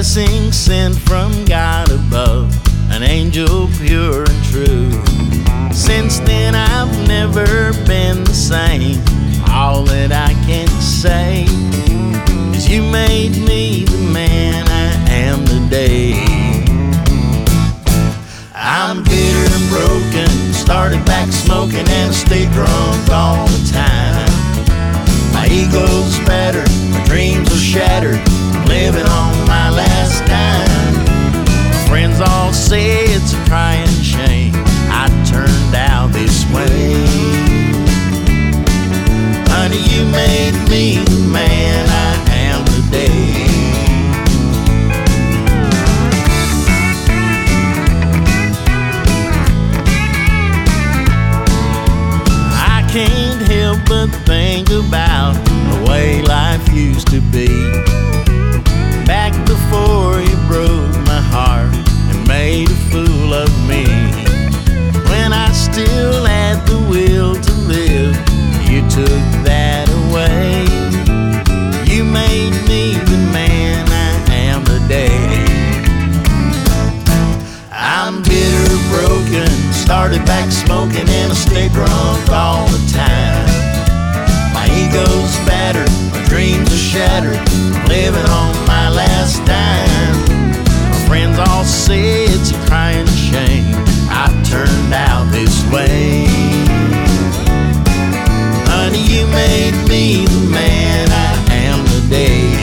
blessing sent from God above, an angel pure and true. Since then I've never been the same. All that I can say is you made me the man I am today. I'm bitter and broken, started back smoking and I stay drunk all the time. My ego's battered, my dreams are shattered, I'm living on my last dime. My friends all say it's a crying shame I turned out this way. Honey, you made me the man I am today. I can't help but think about the way life used to be, back before you broke my heart and made a fool of me. When I still had the will to live, you took that away. You made me the man I am today. I'm bitter, broken, started back smoking and I stay drunk all the time. My ego's battered, my dreams are shattered, I'm living on my last dime. My friends all say it's a crying shame I turned out this way. Honey, you made me the man I am today.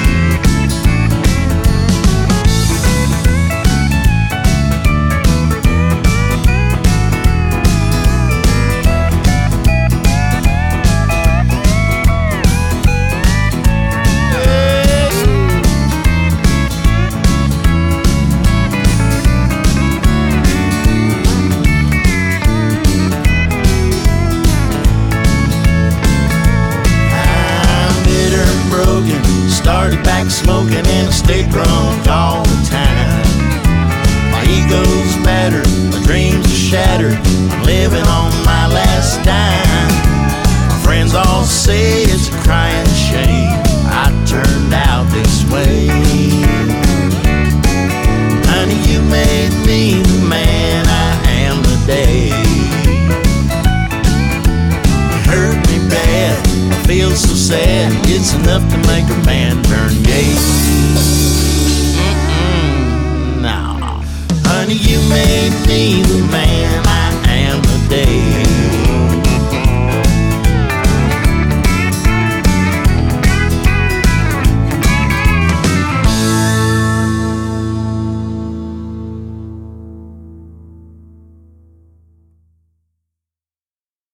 Started back smoking and I stay drunk all the time. My ego's battered, my dreams are shattered, I'm living on my last dime. My friends all say it's a crying shame I turned out this way. Honey, you made me the man I am today. You hurt me bad, I feel so sad, it's enough to make a man turn gay. No, honey, you made me the man